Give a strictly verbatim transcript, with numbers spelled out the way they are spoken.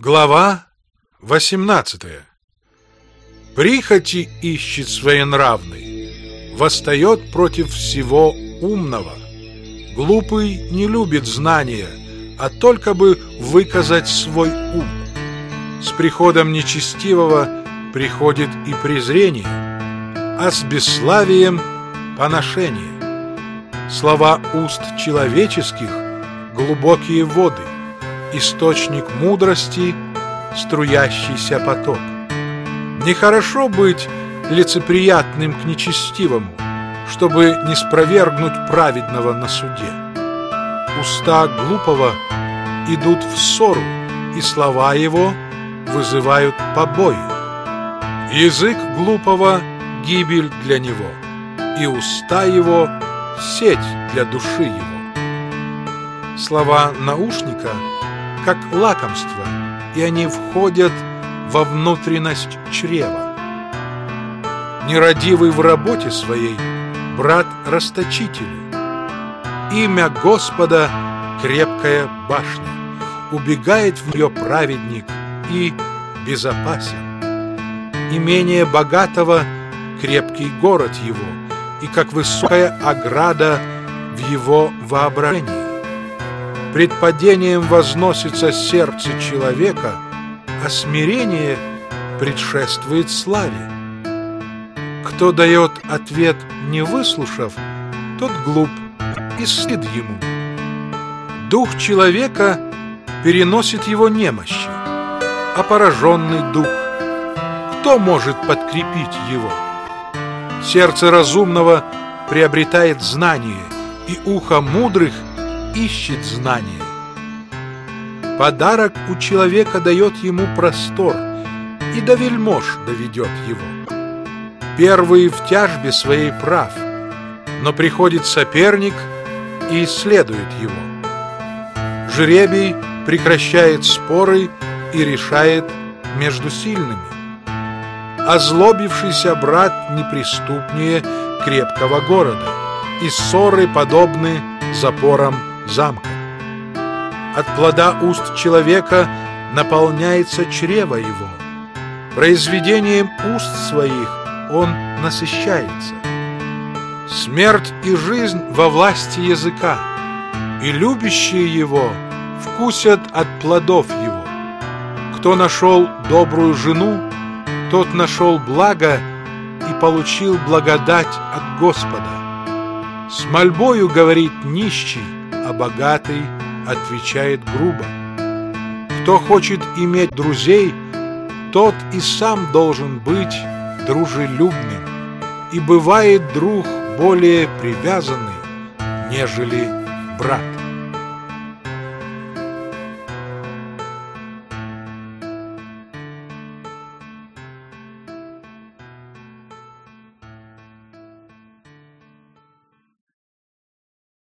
Глава восемнадцатая. Прихоти ищет своенравный, восстает против всего умного. Глупый не любит знания, а только бы выказать свой ум. С приходом нечестивого приходит и презрение, а с бесславием поношение. Слова уст человеческих — глубокие воды, источник мудрости — струящийся поток. Нехорошо быть лицеприятным к нечестивому, чтобы не спровергнуть праведного на суде. Уста глупого идут в ссору, и слова его вызывают побои. Язык глупого — гибель для него, и уста его — сеть для души его. Слова наушника — как лакомство, и они входят во внутренность чрева. Нерадивый в работе своей — брат расточителю. Имя Господа — крепкая башня, убегает в нее праведник и безопасен. Имение богатого — крепкий город его, и как высокая ограда в его воображении. Пред падением возносится сердце человека, а смирение предшествует славе. Кто дает ответ, не выслушав, тот глуп, и стыд ему. Дух человека переносит его немощи, а пораженный дух — кто может подкрепить его? Сердце разумного приобретает знание, и ухо мудрых ищет знание. Подарок у человека дает ему простор, и до вельмож доведет его. Первый в тяжбе своей прав, но приходит соперник и исследует его. Жребий прекращает споры и решает между сильными. Озлобившийся брат неприступнее крепкого города, и ссоры подобны запорам замка. От плода уст человека наполняется чрево его, произведением уст своих он насыщается. Смерть и жизнь во власти языка, и любящие его вкусят от плодов его. Кто нашел добрую жену, тот нашел благо и получил благодать от Господа. С мольбою говорит нищий, а богатый отвечает грубо. Кто хочет иметь друзей, тот и сам должен быть дружелюбным, и бывает друг более привязанный, нежели брат.